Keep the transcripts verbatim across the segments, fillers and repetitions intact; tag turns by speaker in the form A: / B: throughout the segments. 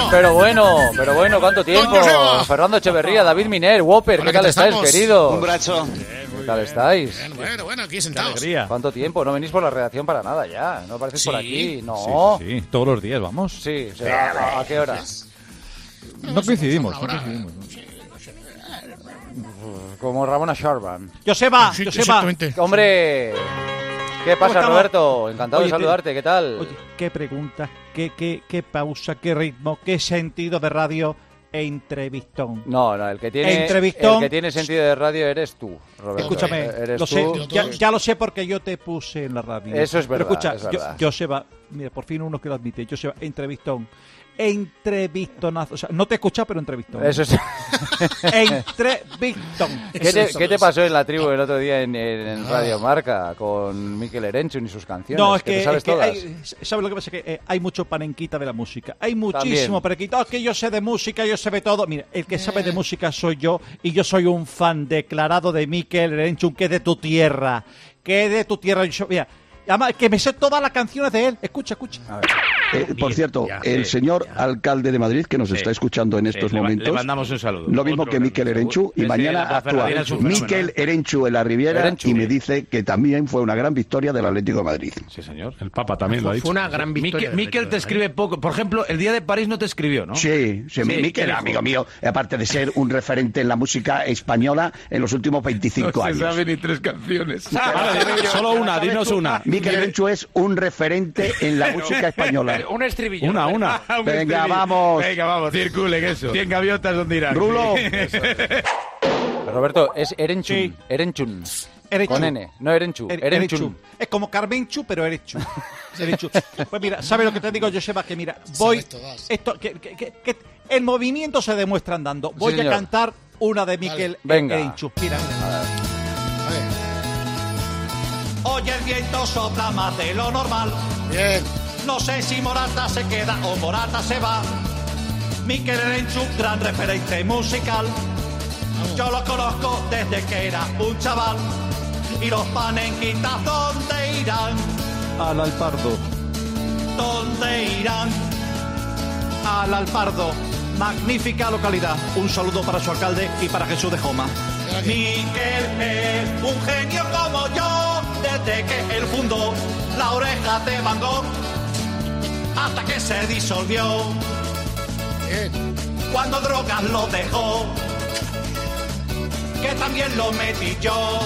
A: Pero bueno, pero bueno, ¿cuánto tiempo? Fernando Echeverría, David Miner, Whopper, ¿qué tal estáis, queridos?
B: Un brazo.
A: ¿Qué tal estáis?
C: Bueno, bueno, bueno, aquí sentados.
A: ¿Cuánto tiempo? No venís por la redacción para nada ya. No apareces
C: Sí.
A: por aquí. No.
D: Sí, sí, sí, todos los días vamos.
A: Sí, o sea, ¿a, a qué hora?
D: No coincidimos, no
C: Ahora,
D: coincidimos.
A: Como Ramona Sharban.
E: Joseba,
C: Sí,
E: Joseba.
C: exactamente.
A: Hombre, ¿qué pasa,
E: estamos?
A: Roberto? Encantado
E: Oye,
A: de saludarte. ¿Qué tal?
E: Oye, qué pregunta, qué, qué, qué pausa, qué ritmo, qué sentido de radio e entrevistón.
A: No, no, el que tiene
E: Entrevistón.
A: el que tiene sentido de radio eres tú, Roberto.
E: Escúchame,
A: eres
E: lo
A: tú.
E: sé, ya, ya lo sé porque yo te puse en la radio.
A: Eso es verdad,
E: Pero escucha,
A: es verdad.
E: Yo, Joseba, mira, por fin uno que lo admite. Joseba, entrevistón. Entrevistonazo. O sea, no te he escuchado, pero entrevistón.
A: Eso es.
E: Entrevistón.
A: ¿Qué te,
C: Eso
A: qué te
C: es.
A: pasó en la tribu el otro día en, en, en Radio Marca con Mikel Erenchun y sus canciones?
E: No, es
A: que,
E: que,
A: te sabes
E: es que
A: todas.
E: hay, ¿sabes lo que pasa? Que eh, hay mucho panenquita de la música. Hay muchísimo
A: También.
E: panenquita. Oh, que yo sé de música, yo sé de todo. Mira, el que sabe de música soy yo y yo soy un fan declarado de Mikel Erenchun, que es de tu tierra. Que es de tu tierra. Yo, mira, además, que me sé todas las canciones de él. Escucha, escucha.
A: A ver.
F: Eh, por cierto,
G: ya,
F: el
G: sí,
F: señor
G: ya.
F: alcalde de Madrid, que nos
G: Sí.
F: está escuchando en estos
G: Sí, le,
F: momentos,
G: le mandamos un saludo.
F: lo mismo
G: Otro
F: que
G: gran
F: Mikel
G: saludo.
F: Erenchun, y
G: Ese
F: mañana
G: de la
F: actúa
G: Ferradina es un fenómeno,
F: Mikel
G: ¿eh?
F: Erenchun en la Riviera
A: Erenchun.
F: y me dice que también fue una gran victoria del Atlético de Madrid.
G: Sí, señor.
D: El Papa también lo ha
C: Fue
D: dicho.
C: una gran victoria.
G: Miquel,
C: del
G: Miquel
C: Atlético
G: te
C: de
G: escribe poco. Por ejemplo, el día de París no te escribió, ¿no?
F: Sí, sí,
G: Sí,
F: Mikel,
G: ¿qué dijo?
F: amigo mío, aparte de ser un referente en la música española en los últimos veinticinco años.
G: ni tres canciones.
D: Vale, solo una, dinos una.
F: Mikel Erenchun es un referente en la música española.
A: Un estribillo.
D: Una, una.
F: Venga, vamos.
G: Venga, vamos, circulen eso. cien gaviotas donde irán.
F: Rulo.
A: Roberto, es Erenchun.
E: Sí.
A: Erenchun.
E: Erenchun.
A: Con N, no Erenchu.
E: Er-
A: Erenchun.
E: Erenchu. Es como Carmenchu, pero Erenchu. Erenchu. Pues mira, ¿sabes lo que te digo, Joseba? Que mira, voy.
C: Sabes todas.
E: Esto, que, que- que- que el movimiento se demuestra andando. Voy
A: señor.
E: a cantar una de Mikel
A: Venga.
E: Erenchu. Mira.
C: A ver.
E: Hoy el viento sopla más de lo normal.
C: Bien.
E: No sé si Morata se queda o Morata se va. Mikel Erenchu, gran referente musical. Yo lo conozco desde que era un chaval. Y los panenquitas, ¿dónde irán? Al Alpardo. ¿Dónde irán? Al Alpardo. Magnífica localidad. Un saludo para su alcalde y para Jesús de Joma. Mikel es un genio como yo. Desde que él fundó la oreja de Van Gogh hasta que se disolvió.
C: Bien.
E: Cuando drogas lo dejó, que también lo metí yo.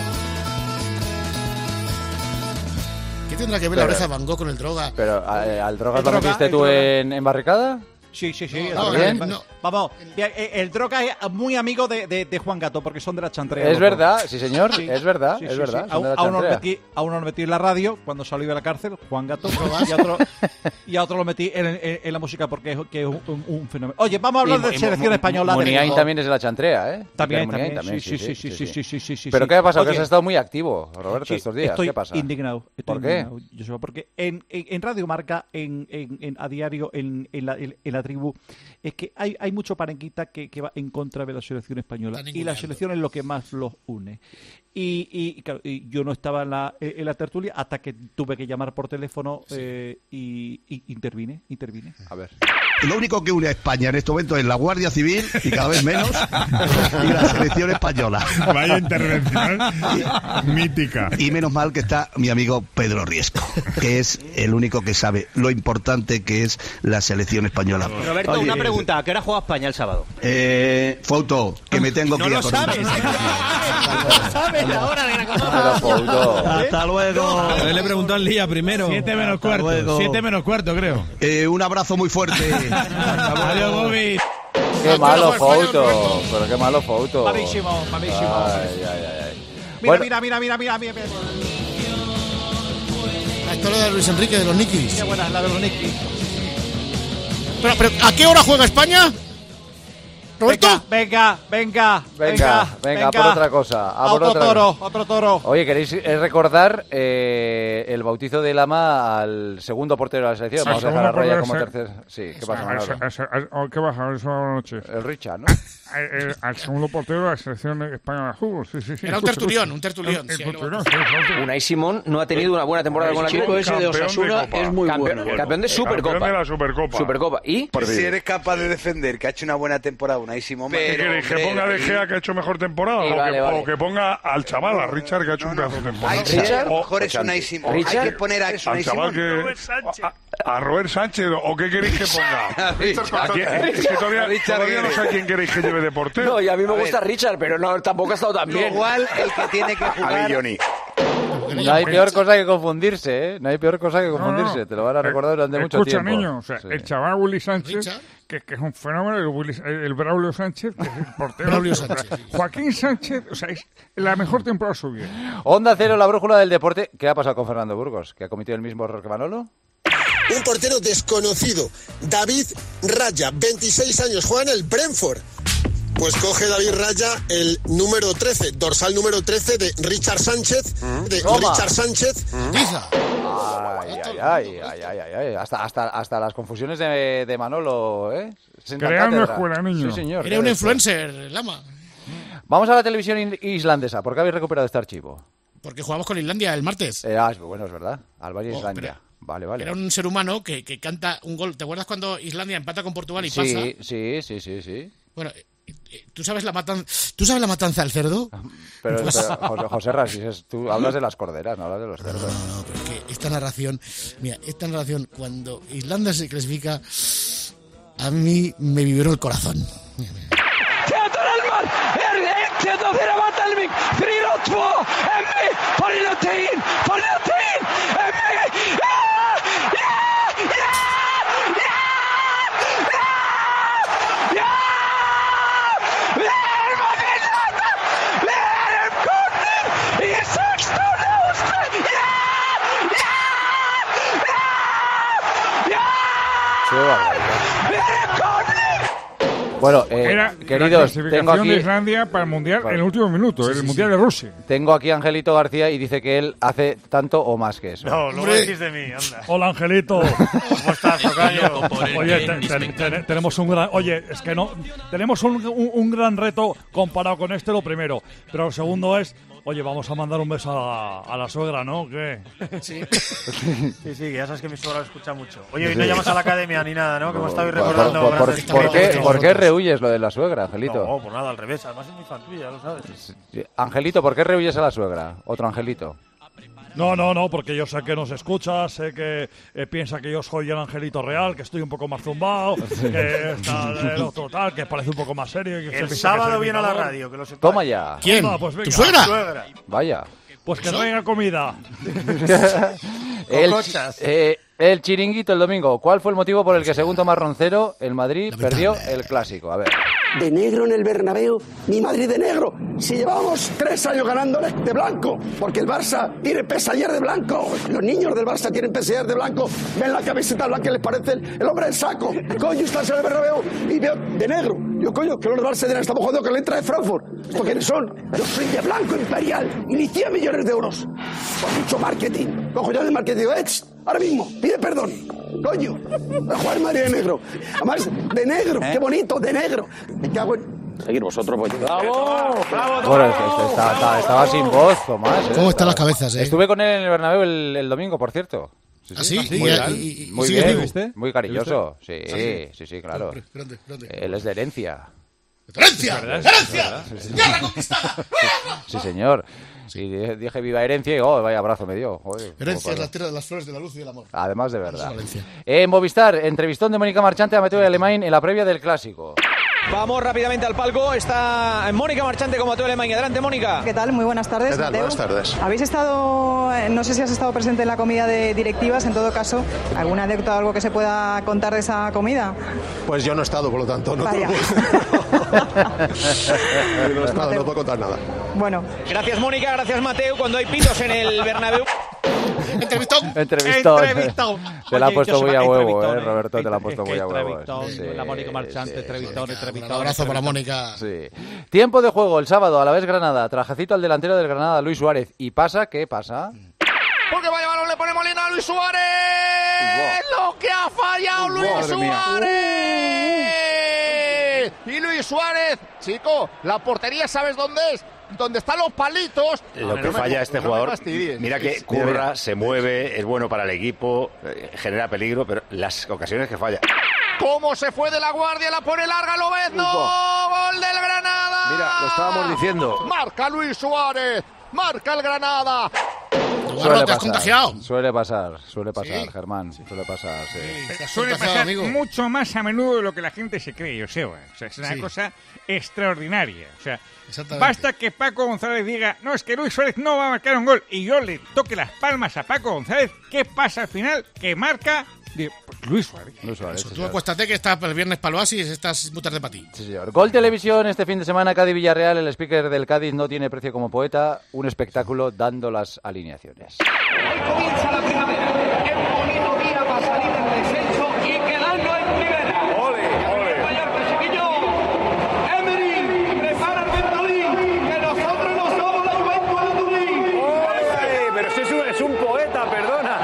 C: ¿Qué tendrá que ver
A: Pero-
C: la oreja de Van Gogh con el droga?
A: Pero, ¿al al drogas
E: El
A: lo
E: droga,
A: metiste
E: el
A: tú
E: droga.
A: en, en barricada?
E: Sí, sí, sí.
C: No,
E: el-
A: no,
C: no.
E: Vamos, el, el droga es muy amigo de, de, de Juan Gato porque son de la chantrea.
A: Es
E: los
A: verdad, sí señor,
E: Sí.
A: es verdad,
E: Sí,
A: es
E: sí,
A: verdad.
E: sí.
A: son de
E: A,
A: la
E: a uno lo
A: chantrea.
E: metí, a uno lo metí en la radio cuando salió de la cárcel, Juan Gato, y a otro, y a otro lo metí en, en- en la música porque es, que es un, un- un fenómeno. Oye, vamos a hablar
A: Y-
E: de
A: y
E: selección
A: Mu-
E: española. de
A: Muniain
E: fútbol.
A: también es de la chantrea, ¿eh?
E: También,
A: Muniain
E: también, sí, sí, sí, sí, sí, sí, sí, sí,
A: ¿Pero
E: sí.
A: qué ha pasado? Que
E: Oye,
A: has estado muy activo, Roberto,
E: Sí,
A: estos días.
E: Estoy
A: ¿Qué pasa?
E: indignado. Estoy
A: ¿Por qué?
E: indignado, Joseba, porque en, en, en Radio Marca, en, en, en- a diario, en, en, la, en, en la tribu, es que hay, hay mucho parenquita que, que va en contra de la selección española.
C: Está
E: Y la
C: ninguneando.
E: selección es lo que más los une. Y, y, claro, y yo no estaba en la, en la tertulia hasta que tuve que llamar por teléfono eh, y, y intervine, intervine.
A: A ver.
F: Lo único que une a España en este momento es la Guardia Civil, y cada vez menos, y la selección española.
H: Vaya intervención mítica.
F: Y menos mal que está mi amigo Pedro Riesco, que es el único que sabe lo importante que es la selección española.
I: Roberto,
F: Oye,
I: una pregunta. ¿A qué hora juega España el sábado?
F: Eh, Foto, que me tengo
I: No
F: que ir
I: lo
F: a Coruña.
I: sabes. No lo sabes la hora de la
A: Pero, Couto.
F: Hasta luego.
H: Le preguntó al día primero. Siete menos
F: Hasta
H: cuarto.
F: luego.
H: Siete menos cuarto, creo.
F: Eh, un abrazo muy fuerte.
H: Adiós, Bobby.
A: Qué malo,
C: fue español,
A: Fouto.
C: Roberto.
A: Pero qué malo, Fouto.
E: Malísimo, malísimo.
A: Ay, ay, ay, ay.
E: Mira,
A: Bueno,
E: mira, mira, mira, mira, mira, mira.
C: La historia de Luis Enrique de los Nikis.
E: Qué buena es la de los Nicky.
C: Pero, pero, ¿a qué hora juega España? Roberto.
A: Venga, venga, venga, venga, venga, por otra cosa. A por
E: otro
A: otra
E: toro,
A: cosa.
E: otro toro.
A: Oye, ¿queréis recordar eh, el bautizo de Lama al segundo portero de la selección? Vamos a dejar a Raya como tercer. Sí, ¿qué pasa, Manolo?
B: ¿Qué pasa? Eso buenas noches.
A: El Richard, ¿no?
B: El, el, al segundo portero de la selección española de fútbol, sí, sí, sí.
C: Era un tertulión, un tertulión.
B: El,
C: sí,
B: el tertulión,
C: sí,
B: sí,
J: Unai Simón no ha tenido una buena temporada con la
K: chico
J: Copa.
K: ese de Osasuna es muy
J: campeón,
K: bueno.
J: Campeón de Supercopa.
B: Campeón de la Supercopa.
J: Supercopa. ¿Y?
L: Pues si eres capaz de defender que ha hecho una buena temporada Unai Simón...
B: ¿Qué queréis? ¿Que ponga De Gea que ha hecho mejor temporada?
A: Sí,
B: o,
A: vale,
B: que,
A: vale.
B: o que ponga al chaval, a Richard, que ha hecho no, un pedazo de temporada.
L: Hay Richard, o mejor es Unai Simón.
J: Richard,
L: hay que poner a Unai
B: Simón. Que, a, a Robert Sánchez, ¿o qué queréis que ponga? ¿A quién? Es que todavía, todavía no sé a quién queréis que lleve de portero.
J: No, y a mí me
L: a
J: gusta
L: ver.
J: Richard, pero no, tampoco ha estado tan bien.
L: Igual el que tiene que jugar...
G: A mí, Johnny.
A: No hay peor cosa que confundirse, ¿eh? No hay peor cosa que confundirse.
B: No, no.
A: Te lo van a recordar durante
B: eh,
A: mucho
B: escucha,
A: tiempo.
B: Niño, o sea,
A: Sí.
B: el chaval Willy Sánchez,
C: Richard.
B: que, que es un fenómeno, el, Willy, el Braulio Sánchez, que es el portero.
C: Braulio Sánchez, sí.
B: Joaquín Sánchez, o sea, es la mejor temporada de su vida.
A: Onda Cero, la brújula del deporte. ¿Qué ha pasado con Fernando Burgos? ¿Que ha cometido el mismo error que Manolo?
M: Un portero desconocido, David Raya, veintiséis años, juega en el Brentford. Pues coge David Raya el número trece, dorsal número trece de Richard Sánchez, de
A: Toma.
M: Richard Sánchez.
C: Tiza.
A: Ay, ay, ay, ay, ay, ay, ay. Hasta, hasta, hasta las confusiones de, de Manolo, ¿eh? Sentan
B: Creando
A: cátedra.
B: escuela, niño.
A: Sí, señor.
C: Era un
A: Creando
C: influencer, Lama.
A: escuela. Vamos a la televisión in- islandesa. ¿Por qué habéis recuperado este archivo?
C: Porque jugamos con Islandia el martes.
A: Eh, ah, es- bueno, es verdad. Albania e
C: Oh,
A: Islandia. Vale, vale.
C: Era un ser humano que, que canta un gol. ¿Te acuerdas cuando Islandia empata con Portugal y
A: Sí,
C: pasa?
A: sí, sí, sí, sí.
C: Bueno, eh, eh, ¿tú sabes la matanza, ¿tú sabes la matanza del cerdo?
A: Pero,
C: Pues-
A: pero, José, José Ras, si es- tú hablas de las corderas, no hablas de los cerdos.
C: No, no, pero es que esta narración, mira, esta narración, cuando Islandia se clasifica, a mí me vibró el corazón.
A: Qué barbaridad. Bueno, eh,
B: Era
A: queridos,
B: la clasificación
A: tengo aquí,
B: de Islandia para el Mundial
A: Vale.
B: en el último minuto,
A: Sí,
B: el
A: sí,
B: Mundial
A: sí.
B: de Rusia.
A: tengo aquí a Angelito García y dice que él hace tanto o más que eso.
N: No, no me decís de mí, anda.
H: Hola, Angelito.
N: ¿Cómo estás, tocayo?
H: Oye, te- te- te- tenemos un gran, oye, es que no, tenemos un, un- un gran reto comparado con este, lo primero. Pero lo segundo es, oye, vamos a mandar un beso a la, a la suegra, ¿no? ¿Qué?
C: Sí.
N: Sí, sí, que ya sabes que mi suegra lo escucha mucho. Oye, hoy no llamas a la academia ni nada, ¿no? Que hemos estado hoy
A: Por, por-
N: recordando
A: por- por-
N: grandes
A: ¿por qué,
N: momentos.
A: ¿Por qué rehuyes lo de la suegra, Angelito?
N: No, pues nada, al revés. Además es muy fan tuya, ya lo sabes.
A: Angelito, ¿por qué rehuyes a la suegra? Otro Angelito.
H: No, no, no, porque yo sé que nos escucha, sé que eh, piensa que yo soy el Angelito real, que estoy un poco más zumbado, que está el otro tal, que parece un poco más serio. Y que se
N: El
H: piensa que
N: sábado
H: soy
N: viene a la
H: imitador.
N: radio, que lo sepas.
A: Toma ya.
C: ¿Quién?
H: Anda, pues venga.
C: ¿Tu suegra?
N: Suegra.
A: Vaya.
H: Pues que traiga comida.
A: el,
N: Cocochas.
A: eh, el chiringuito el domingo. ¿Cuál fue el motivo por el que, según Tomás Roncero, el Madrid perdió el clásico? A ver.
M: De negro en el Bernabéu, mi Madrid de negro. Si llevamos tres años ganándole de blanco, porque el Barça tiene pesaller de blanco. Los niños del Barça tienen pesaller de blanco. Ven la camiseta blanca que les parece el, el hombre del saco. Coño, estás en el Bernabéu y veo de negro. Yo, coño, que los del Barça dirán, estamos jugando con la letra de Frankfurt. ¿Esto quiénes son? Yo soy de blanco imperial y ni cien millones de euros. Con mucho marketing. Cojo yo de marketing. Digo, "Ech, ahora mismo, pide perdón. Coño, a jugar Madrid de negro. Además, de negro, qué bonito, de negro. Me cago en... Seguir vosotros, pues. ¡Bravo! ¡Bravo!
A: Bueno, es que este está- está- estaba sin voz, Tomás. ¿eh?
C: ¿Cómo están las cabezas, eh?
A: Estuve con él en el Bernabéu el, el domingo, por cierto.
C: ¿Ah, sí?
A: Muy,
C: ¿Y-
A: bien,
C: y- y- y
A: muy
C: sigues
A: bien,
C: vivo?
A: muy cariñoso. Sí,
C: Ah, sí.
A: sí, sí, claro.
C: Grande, grande.
A: Él es de herencia.
C: ¡Herencia! ¡Herencia!
A: Sí, sí.
C: ¡Tierra conquistada!
A: Sí, señor. Y dije, dije viva herencia y oh, vaya abrazo me dio. Joder,
C: Herencia
A: como
C: es la
A: para-
C: tierra de las flores de la luz y del amor.
A: Además de
C: Eso
A: verdad.
C: es Valencia.
A: En Movistar, entrevistón de Mónica Marchante a Mateo Alemán en la previa del clásico.
J: Vamos rápidamente al palco. Está Mónica Marchante con Mateo Alemán. Adelante, Mónica.
O: ¿Qué tal? Muy buenas tardes.
J: ¿Qué tal?
O: Mateo.
J: Buenas tardes.
O: Habéis estado, eh, no sé si has estado presente en la comida de directivas, en todo caso, ¿alguna anécdota o algo que se pueda contar de esa comida?
P: Pues yo no he estado, por lo tanto, no,
O: Vaya.
P: Te lo puedo... no he estado, no puedo contar nada.
O: Bueno.
J: Gracias, Mónica. Gracias, Mateo. Cuando hay pitos en el Bernabéu.
C: Entrevistón.
A: Entrevistón.
K: Entrevistón.
A: Te la ha
K: Oye,
A: puesto
K: yo
A: muy
K: sepa
A: a
K: que
A: huevo,
K: entrevistón,
A: eh, Roberto, te la ha puesto
K: es
A: muy
K: que
A: a huevo.
K: entrevistón,
A: Sí,
K: la Mónica Marchante,
A: sí,
K: entrevistón,
A: sí,
K: entrevistón.
C: Un abrazo para
K: entrevistón.
C: Mónica.
A: Sí. Tiempo de juego el sábado, a la vez Granada. Trajecito al delantero del Granada, Luis Suárez. ¿Y pasa? ¿Qué pasa?
Q: Porque vaya balón le pone Molina a Luis Suárez. Lo que ha fallado Luis
B: Madre mía.
Q: Suárez. Y Luis Suárez, chico, la portería, ¿sabes dónde es? Donde están los palitos.
R: Lo
Q: No,
R: que
Q: no me-
R: falla este
Q: no me
R: jugador,
Q: fastidies.
R: mira que
Q: Sí,
R: curra,
Q: mira.
R: se mueve, es bueno para el equipo, eh, genera peligro, pero las ocasiones que falla.
Q: ¿Cómo se fue de la guardia? La pone larga Lobezno. Gol del Granada.
R: Mira, lo estábamos diciendo.
Q: Marca Luis Suárez. Marca el Granada.
A: Suele
C: te has
A: pasar,
C: contagiado.
A: Suele pasar, suele pasar,
C: Sí.
A: Germán. Suele pasar, sí.
S: Suele
C: contagiado,
S: pasar
C: amigo.
S: mucho más a menudo de lo que la gente se cree, Joseba. O sea, es una
C: Sí.
S: cosa extraordinaria. O sea,
C: Exactamente.
S: basta que Paco González diga, no, es que Luis Suárez no va a marcar un gol, y yo le toque las palmas a Paco González. ¿Qué pasa al final? Que marca de Luis Suárez.
A: Luis Suárez, sí,
C: Tú
A: señor.
C: acuéstate que está el viernes para el Oasis, estás muy tarde para ti.
A: Sí, señor. Gol Televisión este fin de semana, Cádiz-Villarreal. El speaker del Cádiz no tiene precio como poeta. Un espectáculo dando las alineaciones.
Q: Comienza la primavera. Es un bonito día para salir del descenso y quedarnos en primera. Ole, ole. Chiquillo. Emery, prepara el Ventolín, que nosotros no somos la Juventus de Turín.
R: Oye, pero si es un, es un poeta, perdona.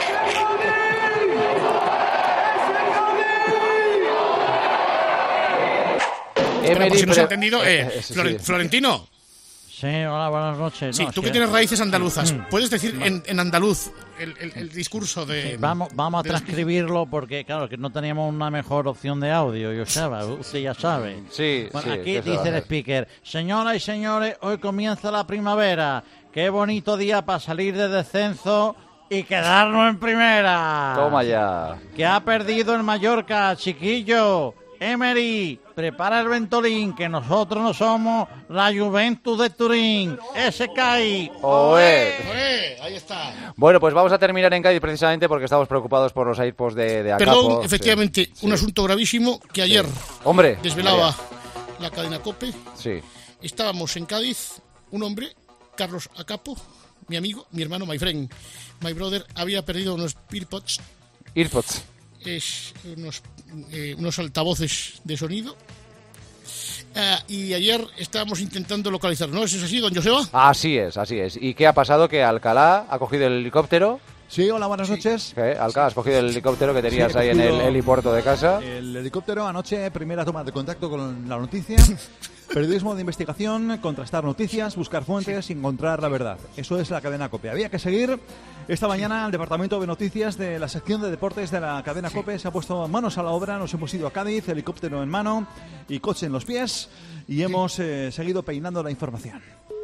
C: Espera, por si no se ha
A: pero-
C: entendido, eh,
A: eh, sí,
C: Flore-
A: sí.
C: Florentino.
T: Sí, hola, buenas noches.
C: Sí,
T: No,
C: tú
T: sí,
C: que tienes
T: eh,
C: raíces andaluzas,
T: mm.
C: ¿puedes decir en, en andaluz el, el- el discurso de...
T: Sí, vamos, vamos a
C: de los-
T: transcribirlo porque, claro, que no teníamos una mejor opción de audio, Joseba, usted ya sabe.
A: Sí,
T: Bueno,
A: sí,
T: aquí
A: ¿qué se va a
T: dice el
A: hacer?
T: speaker, señoras y señores, hoy comienza la primavera. Qué bonito día para salir de descenso y quedarnos en primera.
A: Toma ya.
T: Que ha perdido el Mallorca, chiquillo. Emery, prepara el Ventolín, que nosotros no somos la Juventus de Turín. Ese cae.
A: Oe.
C: ¡Olé! Ahí está.
A: Bueno, pues vamos a terminar en Cádiz precisamente porque estamos preocupados por los AirPods de, de Acapo.
C: Perdón,
A: Sí.
C: efectivamente, un asunto gravísimo que ayer
A: Hombre.
C: desvelaba la cadena COPE.
A: Sí.
C: Estábamos en Cádiz, un hombre, Carlos Acapo, mi amigo, mi hermano, my friend, my brother, había perdido unos earpods,
A: AirPods.
C: es unos, eh, unos altavoces de sonido. Ah, y ayer estábamos intentando localizar, ¿no? ¿Eso es así, don Joseba?
A: Así es, así es. ¿Y qué ha pasado? Que Alcalá ha cogido el helicóptero.
U: Sí, hola, buenas noches.
A: ¿Qué? Alcalá, has cogido el helicóptero que tenías
U: Sí, he
A: ahí en el
U: cogido
A: helipuerto de casa.
U: El helicóptero anoche, primera toma de contacto con la noticia. Periodismo de investigación, contrastar noticias, buscar fuentes y encontrar la verdad. Eso es la cadena COPE. Había que seguir. Esta mañana el Departamento de Noticias de la sección de deportes de la cadena COPE se ha puesto manos a la obra. Nos hemos ido a Cádiz, helicóptero en mano y coche en los pies. Y hemos eh, seguido peinando la información.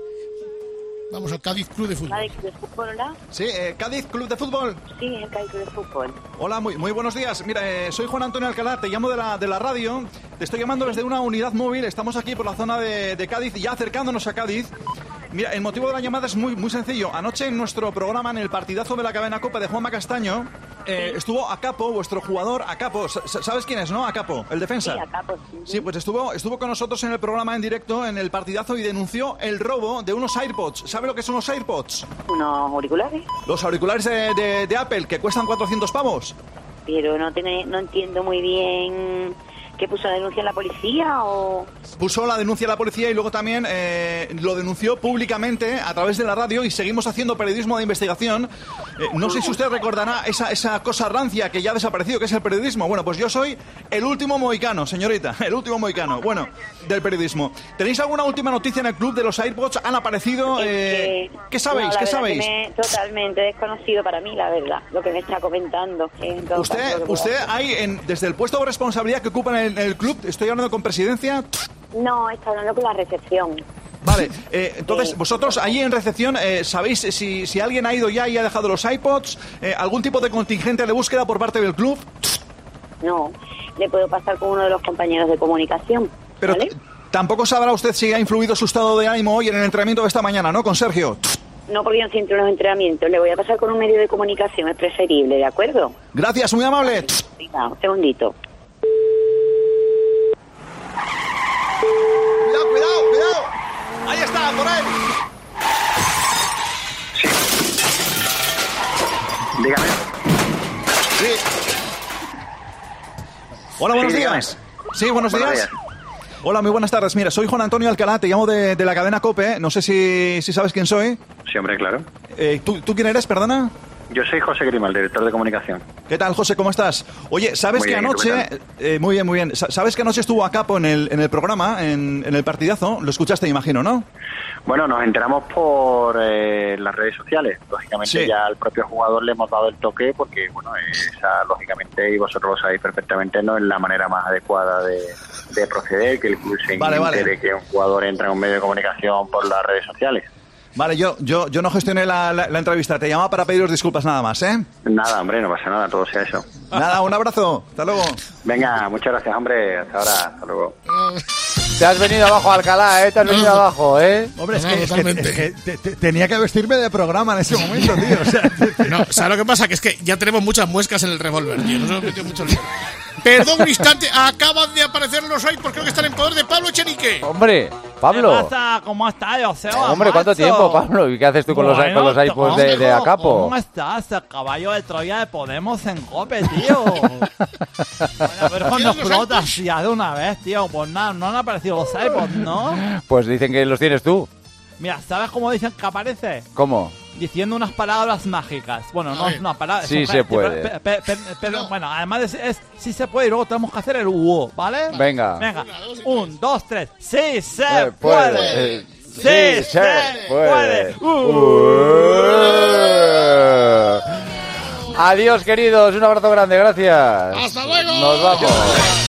C: Vamos al Cádiz Club de Fútbol.
V: ¿Cádiz Club de Fútbol, hola?
U: Sí, eh, Cádiz Club de Fútbol.
V: Sí, el Cádiz Club de Fútbol.
U: Hola, muy, muy buenos días. Mira, eh, soy Juan Antonio Alcalá, te llamo de la, de la radio. Te estoy llamando desde una unidad móvil. Estamos aquí por la zona de, de Cádiz, ya acercándonos a Cádiz. Mira, el motivo de la llamada es muy, muy sencillo. Anoche en nuestro programa, en el partidazo de la cadena Copa de Juanma Castaño, eh, estuvo Acapo, vuestro jugador Acapo. S- ¿Sabes quién es, no? Acapo, el defensa.
V: Sí, Acapo, sí.
U: Sí, pues estuvo, estuvo con nosotros en el programa en directo, en el partidazo, y denunció el robo de unos AirPods. ¿Sabe lo que son los AirPods?
V: ¿Unos auriculares?
U: Los auriculares de, de- de Apple, que cuestan cuatrocientos pavos.
V: Pero no, te- no entiendo muy bien... ¿Qué puso la denuncia en la policía o...?
U: Puso la denuncia a la policía y luego también eh, lo denunció públicamente a través de la radio y seguimos haciendo periodismo de investigación. Eh, no sé si usted recordará esa, esa cosa rancia que ya ha desaparecido, que es el periodismo. Bueno, pues yo soy el último mohicano, señorita, el último mohicano, bueno, del periodismo. ¿Tenéis alguna última noticia en el club de los AirPods? ¿Han aparecido? Eh, ¿Qué sabéis?
V: No, la
U: ¿Qué
V: verdad
U: sabéis?
V: que me es totalmente desconocido para mí, la verdad, lo que me está comentando. En todo caso,
U: Usted,
V: lo que puedo
U: usted
V: hacer.
U: hay, en, desde el puesto de responsabilidad que ocupa en el, en el club, estoy hablando con presidencia...
V: No, está hablando con la recepción.
U: Vale, eh, entonces vosotros allí en recepción, eh, ¿sabéis si, si alguien ha ido ya y ha dejado los iPods? Eh, ¿Algún tipo de contingente de búsqueda por parte del club?
V: No, le puedo pasar con uno de los compañeros de comunicación.
U: Pero
V: ¿vale?
U: t- tampoco sabrá usted si ha influido su estado de ánimo hoy en el entrenamiento de esta mañana, ¿no? Con Sergio.
V: No, porque yo no siento unos entrenamientos. Le voy a pasar con un medio de comunicación, es preferible, ¿de acuerdo?
U: Gracias, muy amable.
V: Venga, un segundito.
U: Cuidado, cuidado, cuidado. Ahí está, por ahí. Hola, buenos
D: Sí,
U: días. Sí, buenos,
D: Buenos
U: días.
D: días.
U: Hola, muy buenas tardes. Mira, soy Juan Antonio Alcalá, te llamo de, de la cadena COPE. No sé si, si sabes quién soy.
D: Sí, hombre, claro.
U: Eh, ¿tú, ¿Tú quién eres, perdona?
D: Yo soy José Grima, el director de comunicación.
U: ¿Qué tal, José? ¿Cómo estás? Oye, ¿sabes
D: Muy
U: que
D: bien, ¿y tú
U: anoche... eh, muy bien, muy bien. Sa- ¿Sabes que anoche estuvo a Capo en el, en el programa, en, en el partidazo? Lo escuchaste, imagino, ¿no?
D: Bueno, nos enteramos por eh, las redes sociales. Lógicamente
U: Sí.
D: ya al propio jugador le hemos dado el toque porque, bueno, esa, lógicamente, y vosotros lo sabéis perfectamente, no es la manera más adecuada de, de proceder, que el club se
U: Vale, vale.
D: entere que un jugador entra en un medio de comunicación por las redes sociales.
U: Vale, yo, yo, yo no gestioné la, la, la entrevista. Te llamaba para pediros disculpas nada más, ¿eh?
D: Nada, hombre, no pasa nada, todo sea eso.
U: Nada, un abrazo. Hasta luego.
D: Venga, muchas gracias, hombre. Hasta ahora, hasta luego.
A: Te has venido abajo, Alcalá, ¿eh? Te has venido abajo, ¿eh?
U: Hombre, es que, es que- es que te- te- tenía que vestirme de programa en ese momento, tío. O sea,
C: No, ¿sabes lo que pasa? Que es que ya tenemos muchas muescas en el revólver, tío. Nos hemos metido mucho lío. Perdón un instante, acaban de aparecer los iPods, creo que están en poder de Pablo Echenique.
A: Hombre, Pablo.
T: ¿Qué pasa? ¿Cómo estás, Joseba?
A: Hombre, ¿cuánto
T: macho?
A: tiempo, Pablo? ¿Y qué haces tú con los,
T: Bueno,
A: con los iPods de, de
T: ¿cómo-
A: Acapo?
T: ¿Cómo estás? El caballo de Troya de Podemos en Cope, tío. Bueno, a ver con los protas ya de una vez, tío. Pues nada, no han aparecido los iPods, ¿no?
A: Pues dicen que los tienes tú.
T: Mira, ¿sabes cómo dicen que aparece?
A: ¿Cómo?
T: Diciendo unas palabras mágicas. Bueno, no es una palabra.
A: Sí
T: es un
A: se
T: ge-
A: puede.
T: pe- pe- pe- pero, bueno, además es, es- sí se puede y luego tenemos que hacer el U, ¿vale?
A: Venga.
T: Venga. Un, dos, tres. ¡Sí se
A: Eh,
T: puede!
A: puede. Eh,
T: ¡Sí, se puede!
A: Uh. Adiós, queridos. Un abrazo grande. Gracias.
C: ¡Hasta luego!
A: Nos vamos.